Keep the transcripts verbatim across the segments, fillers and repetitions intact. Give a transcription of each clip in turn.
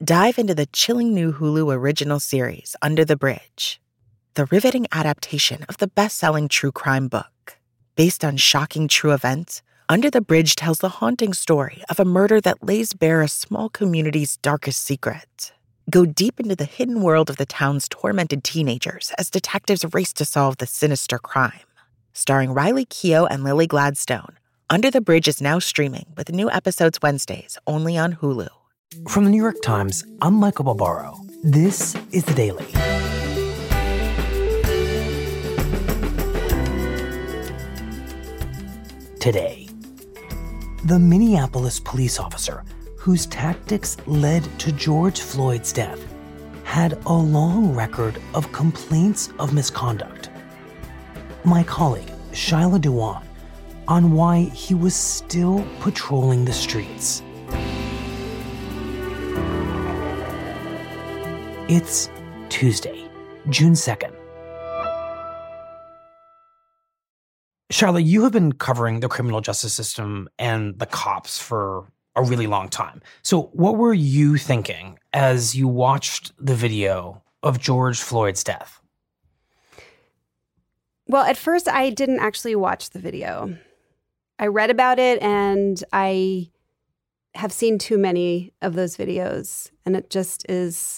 Dive into the chilling new Hulu original series, Under the Bridge, the riveting adaptation of the best-selling true crime book. Based on shocking true events, Under the Bridge tells the haunting story of a murder that lays bare a small community's darkest secret. Go deep into the hidden world of the town's tormented teenagers as detectives race to solve the sinister crime. Starring Riley Keough and Lily Gladstone, Under the Bridge is now streaming with new episodes Wednesdays only on Hulu. From the New York Times, I'm Michael Barbaro. This is The Daily. Today, the Minneapolis police officer whose tactics led to George Floyd's death had a long record of complaints of misconduct. My colleague, Shyla Dewan, on why he was still patrolling the streets. It's Tuesday, June second. Shyla, you have been covering the criminal justice system and the cops for a really long time. So what were you thinking as you watched the video of George Floyd's death? Well, at first, I didn't actually watch the video. I read about it, and I have seen too many of those videos, and it just is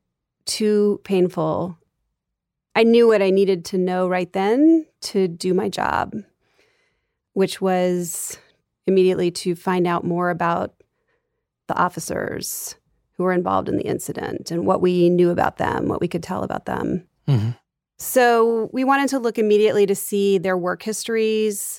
too painful. I knew what I needed to know right then to do my job, which was immediately to find out more about the officers who were involved in the incident and what we knew about them, what we could tell about them. Mm-hmm. So we wanted to look immediately to see their work histories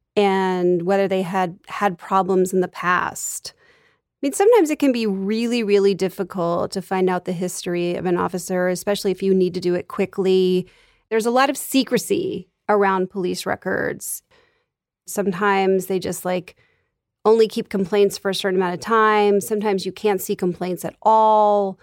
and whether they had had problems in the past. I mean, sometimes it can be really, really difficult to find out the history of an officer, especially if you need to do it quickly. There's a lot of secrecy around police records. Sometimes they just like only keep complaints for a certain amount of time. Sometimes you can't see complaints at all.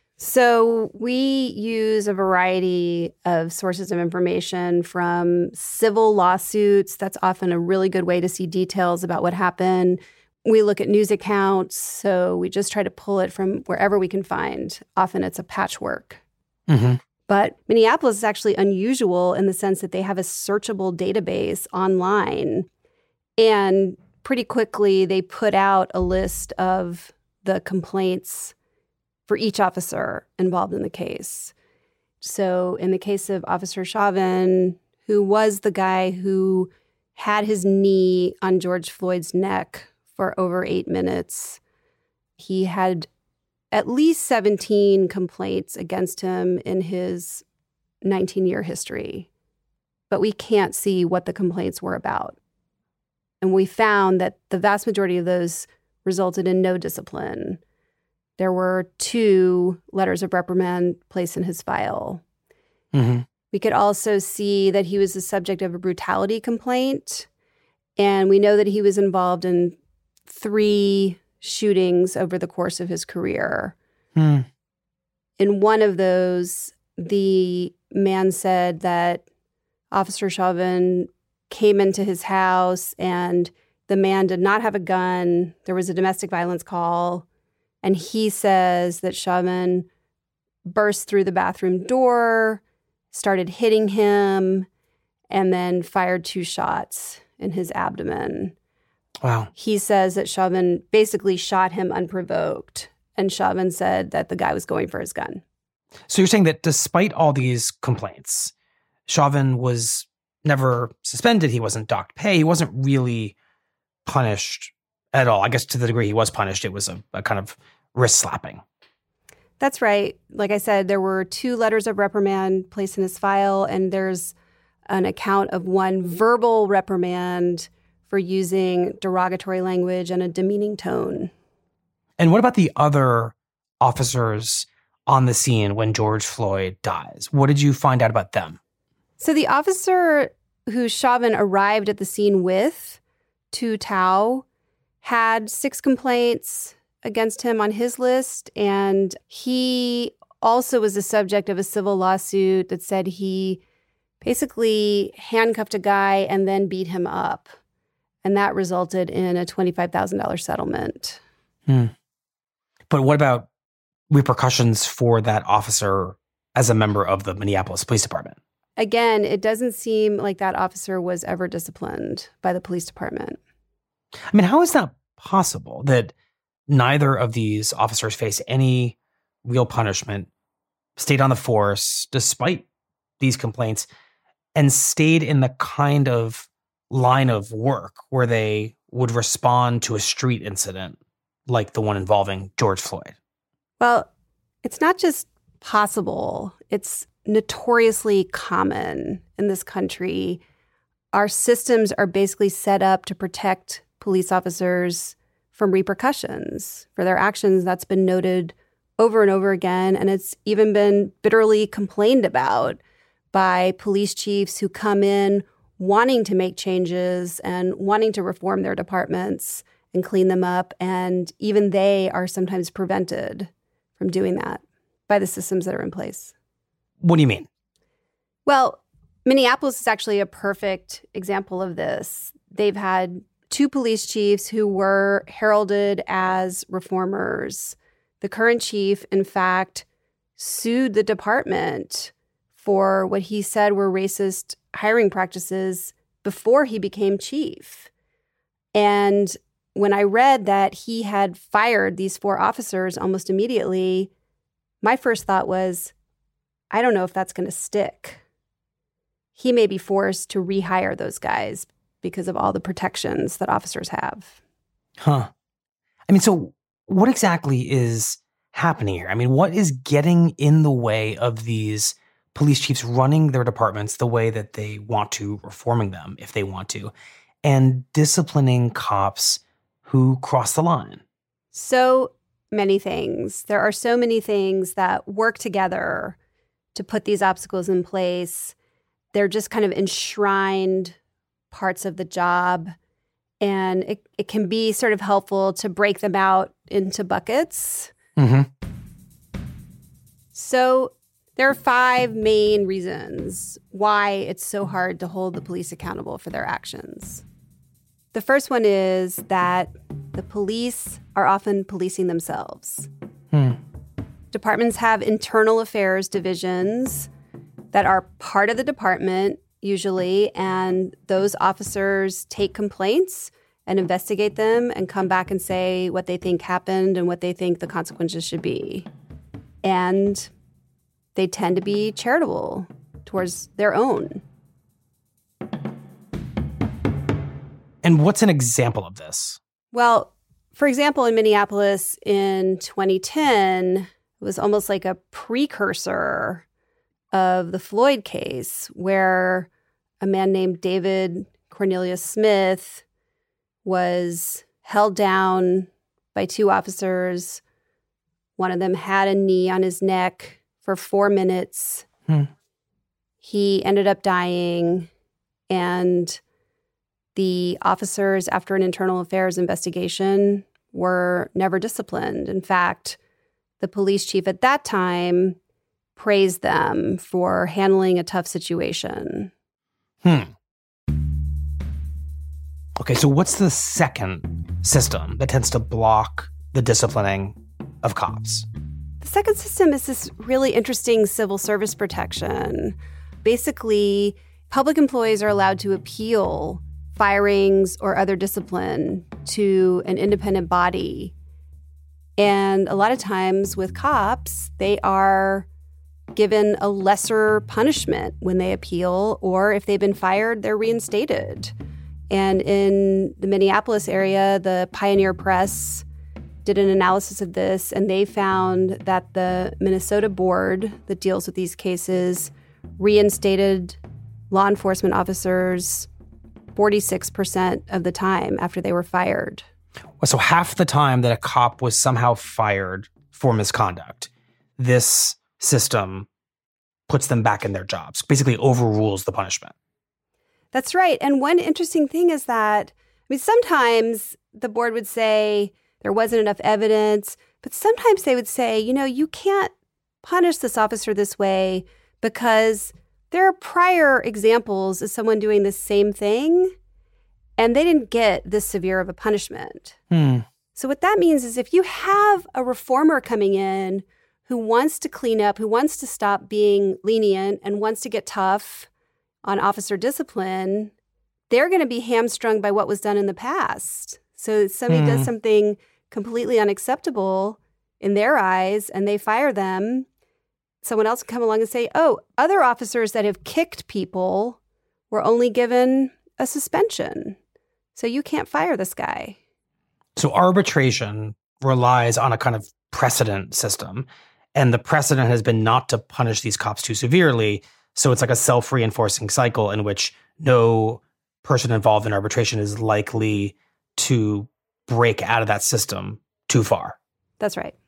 So we use a variety of sources of information from civil lawsuits. That's often a really good way to see details about what happened. We look at news accounts, so we just try to pull it from wherever we can find. Often it's a patchwork. Mm-hmm. But Minneapolis is actually unusual in the sense that they have a searchable database online. And pretty quickly, they put out a list of the complaints for each officer involved in the case. So in the case of Officer Chauvin, who was the guy who had his knee on George Floyd's neck for over eight minutes, he had at least seventeen complaints against him in his nineteen-year history. But we can't see what the complaints were about. And we found that the vast majority of those resulted in no discipline. There were two letters of reprimand placed in his file. Mm-hmm. We could also see that he was the subject of a brutality complaint. And we know that he was involved in three shootings over the course of his career. Mm. In one of those, the man said that Officer Chauvin came into his house and the man did not have a gun. There was a domestic violence call. And he says that Chauvin burst through the bathroom door, started hitting him, and then fired two shots in his abdomen. Wow. He says that Chauvin basically shot him unprovoked. And Chauvin said that the guy was going for his gun. So you're saying that despite all these complaints, Chauvin was never suspended. He wasn't docked pay. He wasn't really punished at all. I guess to the degree he was punished, it was a, a kind of wrist slapping. That's right. Like I said, there were two letters of reprimand placed in his file, and there's an account of one verbal reprimand for using derogatory language and a demeaning tone. And what about the other officers on the scene when George Floyd dies? What did you find out about them? So the officer who Chauvin arrived at the scene with, Tu Tao, had six complaints against him on his list, and he also was the subject of a civil lawsuit that said he basically handcuffed a guy and then beat him up. And that resulted in a twenty-five thousand dollars settlement. Hmm. But what about repercussions for that officer as a member of the Minneapolis Police Department? Again, it doesn't seem like that officer was ever disciplined by the police department. I mean, how is that possible that neither of these officers faced any real punishment, stayed on the force despite these complaints, and stayed in the kind of line of work where they would respond to a street incident like the one involving George Floyd? Well, it's not just possible. It's notoriously common in this country. Our systems are basically set up to protect police officers from repercussions for their actions. That's been noted over and over again, and it's even been bitterly complained about by police chiefs who come in wanting to make changes and wanting to reform their departments and clean them up, and even they are sometimes prevented from doing that by the systems that are in place. What do you mean? Well, Minneapolis is actually a perfect example of this. They've had two police chiefs who were heralded as reformers. The current chief, in fact, sued the department for what he said were racist hiring practices before he became chief. And when I read that he had fired these four officers almost immediately, my first thought was, I don't know if that's going to stick. He may be forced to rehire those guys because of all the protections that officers have. Huh. I mean, so what exactly is happening here? I mean, what is getting in the way of these police chiefs running their departments the way that they want to, reforming them if they want to, and disciplining cops who cross the line? So many things. There are so many things that work together to put these obstacles in place. They're just kind of enshrined parts of the job. And it, it can be sort of helpful to break them out into buckets. Mm-hmm. So there are five main reasons why it's so hard to hold the police accountable for their actions. The first one is that the police are often policing themselves. Hmm. Departments have internal affairs divisions that are part of the department, usually, and those officers take complaints and investigate them and come back and say what they think happened and what they think the consequences should be. And they tend to be charitable towards their own. And what's an example of this? Well, for example, in Minneapolis in twenty ten, it was almost like a precursor of the Floyd case, where a man named David Cornelius Smith was held down by two officers. One of them had a knee on his neck for four minutes. Hmm. He ended up dying, and the officers, after an internal affairs investigation, were never disciplined. In fact, the police chief at that time praised them for handling a tough situation. Hmm. Okay, so what's the second system that tends to block the disciplining of cops? The second system is this really interesting civil service protection. Basically, public employees are allowed to appeal firings or other discipline to an independent body. And a lot of times with cops, they are given a lesser punishment when they appeal, or if they've been fired, they're reinstated. And in the Minneapolis area, the Pioneer Press did an analysis of this, and they found that the Minnesota board that deals with these cases reinstated law enforcement officers forty-six percent of the time after they were fired. So half the time that a cop was somehow fired for misconduct, this system puts them back in their jobs, basically overrules the punishment. That's right. And one interesting thing is that, I mean, sometimes the board would say there wasn't enough evidence, but sometimes they would say, you know, you can't punish this officer this way because there are prior examples of someone doing the same thing, and they didn't get this severe of a punishment. Hmm. So what that means is if you have a reformer coming in who wants to clean up, who wants to stop being lenient and wants to get tough on officer discipline, they're going to be hamstrung by what was done in the past. So if somebody mm. does something completely unacceptable in their eyes and they fire them, someone else can come along and say, oh, other officers that have kicked people were only given a suspension. So you can't fire this guy. So arbitration relies on a kind of precedent system. And the precedent has been not to punish these cops too severely. So it's like a self-reinforcing cycle in which no person involved in arbitration is likely to break out of that system too far. That's right.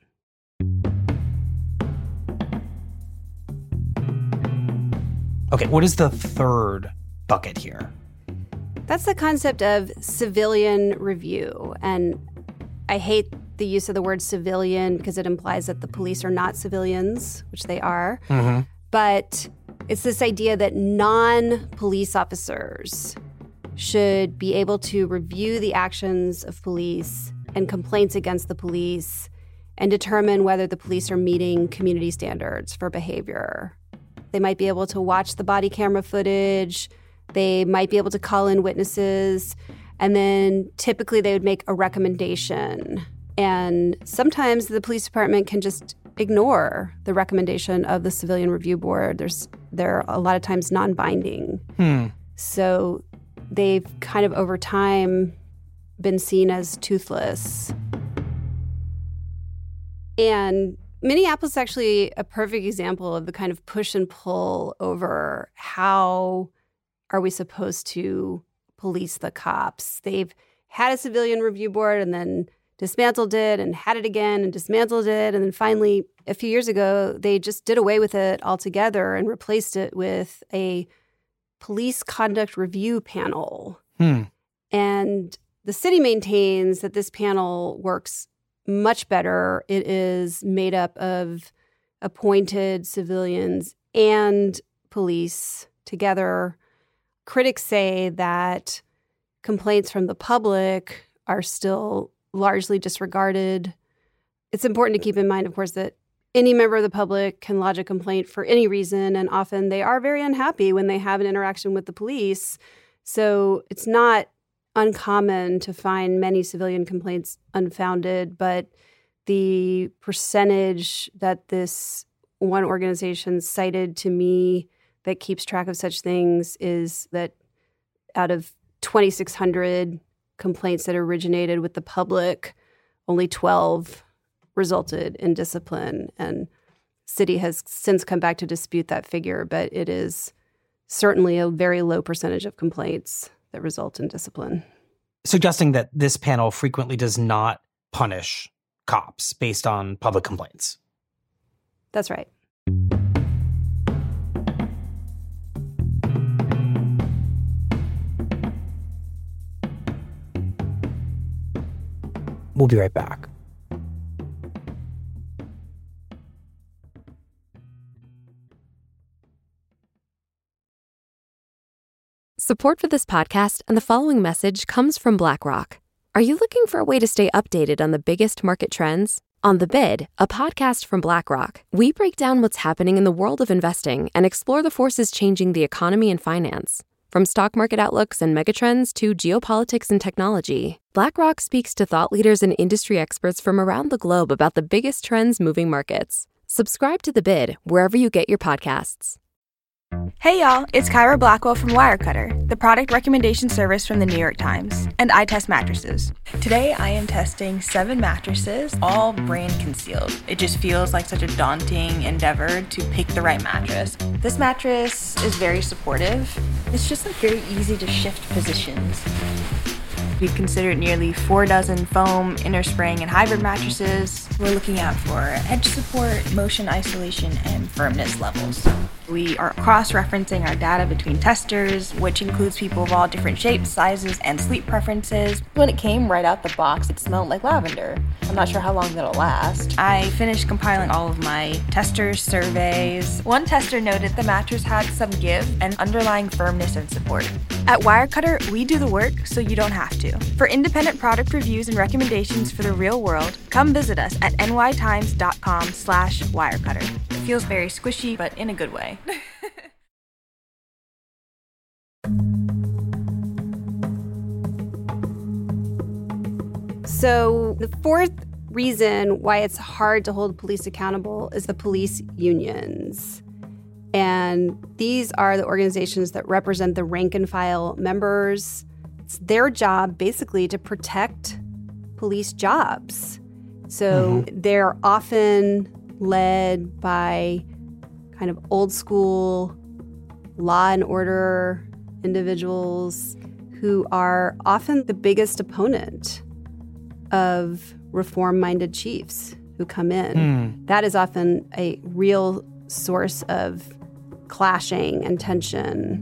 Okay, what is the third bucket here? That's the concept of civilian review. And I hate the use of the word civilian because it implies that the police are not civilians, which they are. Mm-hmm. But it's this idea that non-police officers should be able to review the actions of police and complaints against the police and determine whether the police are meeting community standards for behavior. They might be able to watch the body camera footage. They might be able to call in witnesses. And then typically they would make a recommendation. And sometimes the police department can just ignore the recommendation of the Civilian Review Board. There's they're a lot of times non-binding. Hmm. So they've kind of over time been seen as toothless. And Minneapolis is actually a perfect example of the kind of push and pull over how are we supposed to police the cops. They've had a Civilian Review Board and then dismantled it and had it again and dismantled it. And then finally, a few years ago, they just did away with it altogether and replaced it with a police conduct review panel. Hmm. And the city maintains that this panel works much better. It is made up of appointed civilians and police together. Critics say that complaints from the public are still largely disregarded. It's important to keep in mind, of course, that any member of the public can lodge a complaint for any reason, and often they are very unhappy when they have an interaction with the police. So it's not uncommon to find many civilian complaints unfounded, but the percentage that this one organization cited to me that keeps track of such things is that out of twenty-six hundred complaints that originated with the public, only twelve resulted in discipline. And city has since come back to dispute that figure, but it is certainly a very low percentage of complaints that result in discipline. Suggesting that this panel frequently does not punish cops based on public complaints. That's right. We'll be right back. Support for this podcast and the following message comes from BlackRock. Are you looking for a way to stay updated on the biggest market trends? On The Bid, a podcast from BlackRock, we break down what's happening in the world of investing and explore the forces changing the economy and finance. From stock market outlooks and megatrends to geopolitics and technology, BlackRock speaks to thought leaders and industry experts from around the globe about the biggest trends moving markets. Subscribe to The Bid wherever you get your podcasts. Hey y'all, it's Kyra Blackwell from Wirecutter, the product recommendation service from the New York Times, and I test mattresses. Today I am testing seven mattresses, all brand concealed. It just feels like such a daunting endeavor to pick the right mattress. This mattress is very supportive. It's just like very easy to shift positions. We've considered nearly four dozen foam, inner spring, and hybrid mattresses. We're looking out for edge support, motion isolation, and firmness levels. We are cross-referencing our data between testers, which includes people of all different shapes, sizes, and sleep preferences. When it came right out the box, it smelled like lavender. I'm not sure how long that'll last. I finished compiling all of my testers' surveys. One tester noted the mattress had some give and underlying firmness and support. At Wirecutter, we do the work so you don't have to. For independent product reviews and recommendations for the real world, come visit us at nytimes.com slash wirecutter. It feels very squishy, but in a good way. So the fourth reason why it's hard to hold police accountable is the police unions. And these are the organizations that represent the rank and file members. It's their job basically to protect police jobs. So mm-hmm. they're often led by kind of old school law and order individuals who are often the biggest opponent of reform-minded chiefs who come in. Mm. That is often a real source of clashing and tension.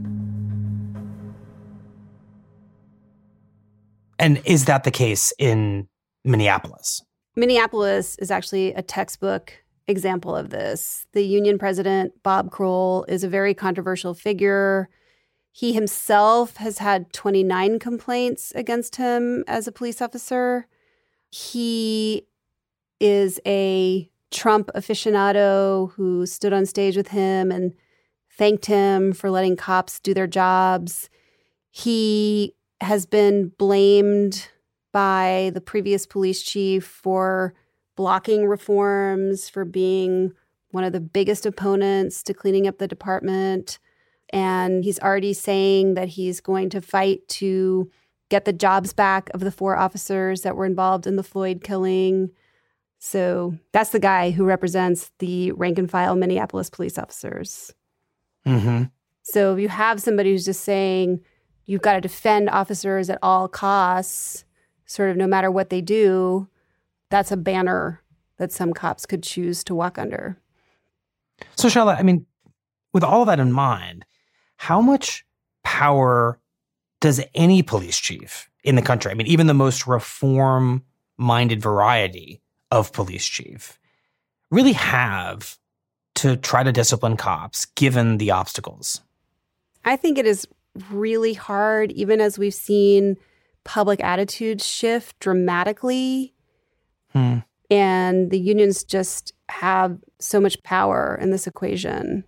And is that the case in Minneapolis? Minneapolis is actually a textbook example of this. The union president, Bob Kroll, is a very controversial figure. He himself has had twenty-nine complaints against him as a police officer. He is a Trump aficionado who stood on stage with him and thanked him for letting cops do their jobs. He has been blamed by the previous police chief for blocking reforms, for being one of the biggest opponents to cleaning up the department. And he's already saying that he's going to fight to get the jobs back of the four officers that were involved in the Floyd killing. So that's the guy who represents the rank and file Minneapolis police officers. Mm-hmm. So if you have somebody who's just saying you've got to defend officers at all costs, sort of no matter what they do, that's a banner that some cops could choose to walk under. So, Charlotte, I mean, with all of that in mind, how much power does any police chief in the country, I mean, even the most reform-minded variety of police chief, really have to try to discipline cops given the obstacles? I think it is really hard, even as we've seen public attitudes shift dramatically. Hmm. And the unions just have so much power in this equation.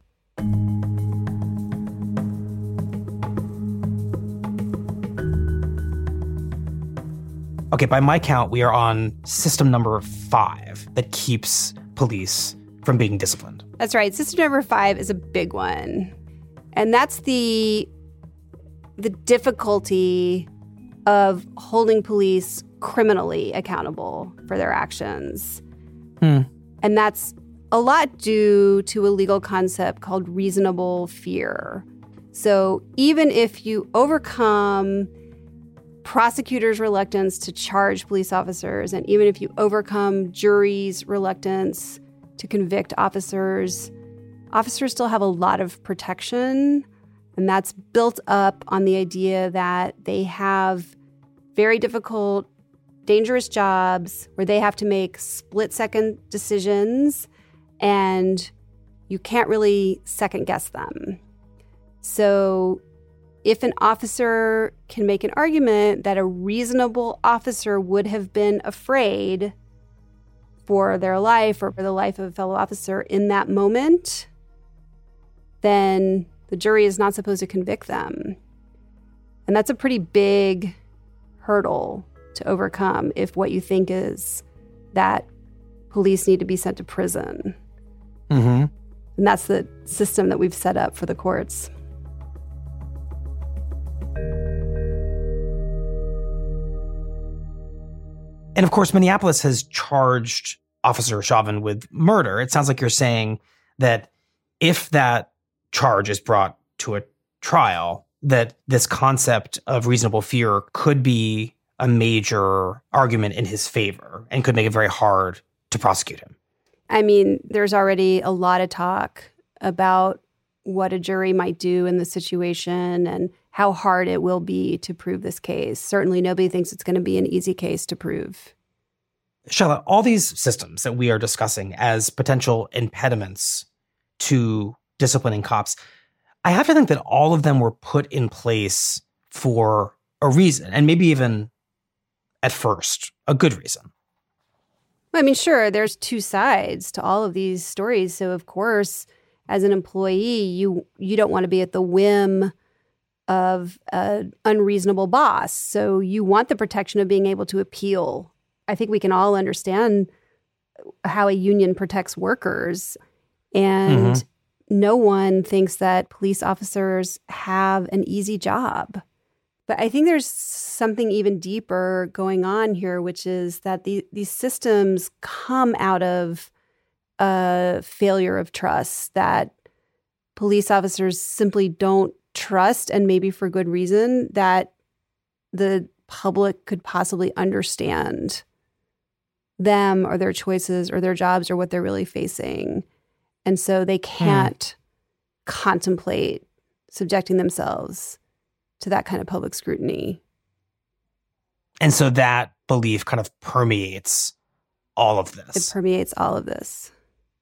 Okay, by my count, we are on system number five that keeps police from being disciplined. That's right. System number five is a big one. And that's the the difficulty of holding police criminally accountable for their actions. Hmm. And that's a lot due to a legal concept called reasonable fear. So even if you overcome prosecutors' reluctance to charge police officers, and even if you overcome juries' reluctance to convict officers, officers still have a lot of protection. And that's built up on the idea that they have very difficult, dangerous jobs where they have to make split-second decisions, and you can't really second-guess them. So if an officer can make an argument that a reasonable officer would have been afraid for their life or for the life of a fellow officer in that moment, then the jury is not supposed to convict them. And that's a pretty big hurdle to overcome if what you think is that police need to be sent to prison. Mm-hmm. And that's the system that we've set up for the courts. And of course, Minneapolis has charged Officer Chauvin with murder. It sounds like you're saying that if that charge is brought to a trial, that this concept of reasonable fear could be a major argument in his favor and could make it very hard to prosecute him. I mean, there's already a lot of talk about what a jury might do in the situation and how hard it will be to prove this case. Certainly nobody thinks it's going to be an easy case to prove. Charlotte, all these systems that we are discussing as potential impediments to disciplining cops, I have to think that all of them were put in place for a reason, and maybe even at first a good reason. I mean, sure, there's two sides to all of these stories. So, of course, as an employee, you you don't want to be at the whim of an unreasonable boss. So you want the protection of being able to appeal. I think we can all understand how a union protects workers. And mm-hmm. no one thinks that police officers have an easy job. But I think there's something even deeper going on here, which is that the, these systems come out of a failure of trust, that police officers simply don't trust, and maybe for good reason, that the public could possibly understand them or their choices or their jobs or what they're really facing. And so they can't hmm. contemplate subjecting themselves to that kind of public scrutiny. And so that belief kind of permeates all of this. It permeates all of this.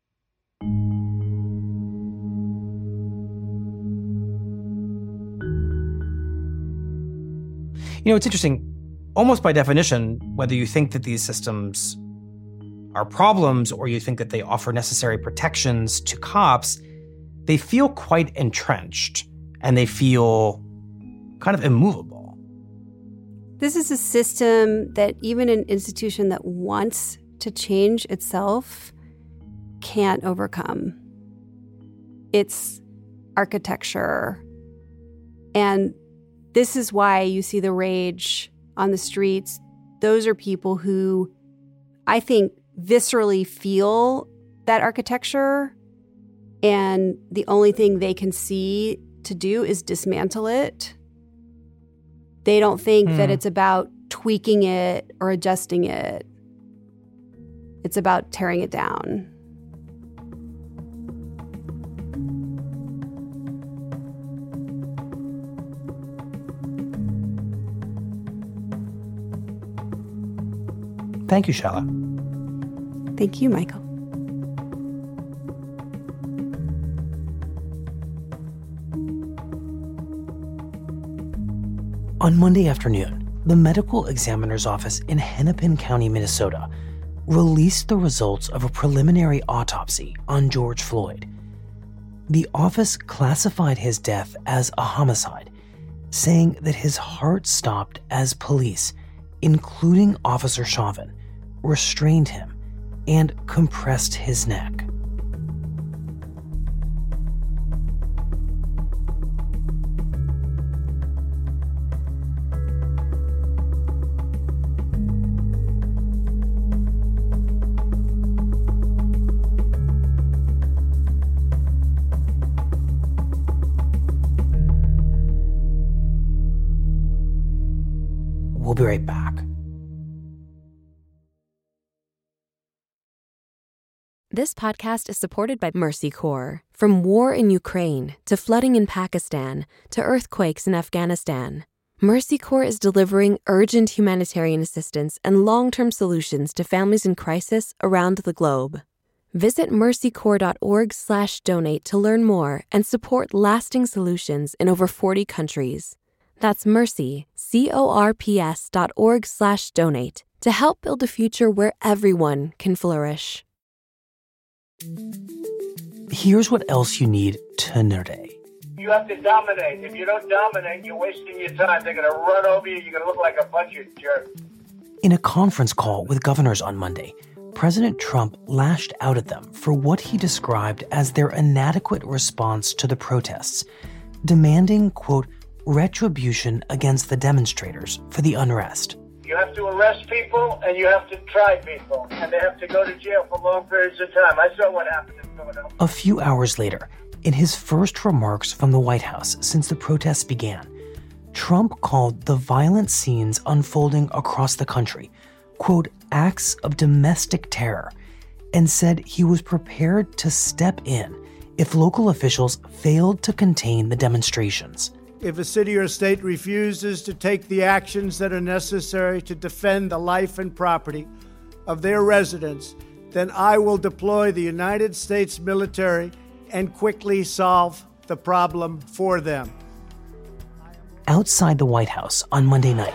You know, it's interesting, almost by definition, whether you think that these systems are problems or you think that they offer necessary protections to cops, they feel quite entrenched and they feel kind of immovable. This is a system that even an institution that wants to change itself can't overcome. It's architecture. And this is why you see the rage on the streets. Those are people who, I think, viscerally feel that architecture, and the only thing they can see to do is dismantle it. They don't think mm. that it's about tweaking it or adjusting it. It's about tearing it down. Thank you, Shahla. Thank you, Michael. On Monday afternoon, the medical examiner's office in Hennepin County, Minnesota, released the results of a preliminary autopsy on George Floyd. The office classified his death as a homicide, saying that his heart stopped as police, including Officer Chauvin, restrained him and compressed his neck. We'll be right back. This podcast is supported by Mercy Corps. From war in Ukraine to flooding in Pakistan to earthquakes in Afghanistan, Mercy Corps is delivering urgent humanitarian assistance and long-term solutions to families in crisis around the globe. Visit mercycorps.org slash donate to learn more and support lasting solutions in over forty countries. That's mercy, C-O-R-P-S dot org slash donate to help build a future where everyone can flourish. Here's what else you need to know today. You have to dominate. If you don't dominate, you're wasting your time. They're going to run over you. You're going to look like a bunch of jerks. In a conference call with governors on Monday, President Trump lashed out at them for what he described as their inadequate response to the protests, demanding, quote, retribution against the demonstrators for the unrest. You have to arrest people and you have to try people, and they have to go to jail for long periods of time. I saw what happened in Philadelphia. A few hours later, in his first remarks from the White House since the protests began, Trump called the violent scenes unfolding across the country, quote, acts of domestic terror, and said he was prepared to step in if local officials failed to contain the demonstrations. If a city or state refuses to take the actions that are necessary to defend the life and property of their residents, then I will deploy the United States military and quickly solve the problem for them. outside the White House on Monday night.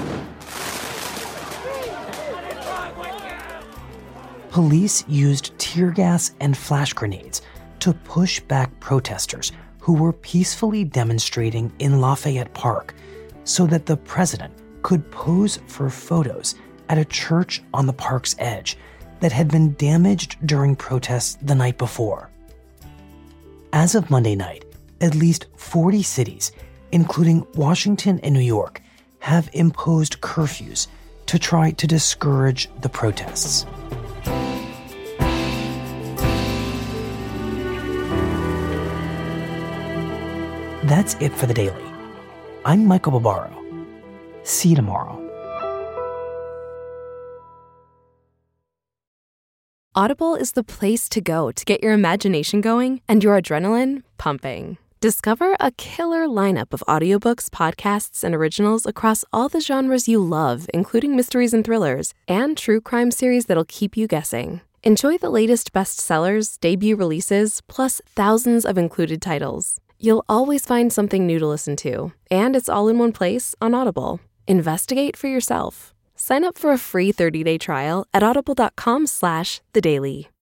Police used tear gas and flash grenades to push back protesters who were peacefully demonstrating in Lafayette Park so that the president could pose for photos at a church on the park's edge that had been damaged during protests the night before. As of Monday night, at least forty cities, including Washington and New York, have imposed curfews to try to discourage the protests. That's it for The Daily. I'm Michael Barbaro. See you tomorrow. Audible is the place to go to get your imagination going and your adrenaline pumping. Discover a killer lineup of audiobooks, podcasts, and originals across all the genres you love, including mysteries and thrillers, and true crime series that'll keep you guessing. Enjoy the latest bestsellers, debut releases, plus thousands of included titles. You'll always find something new to listen to, and it's all in one place on Audible. Investigate for yourself. Sign up for a free thirty-day trial at audible.com slash the daily.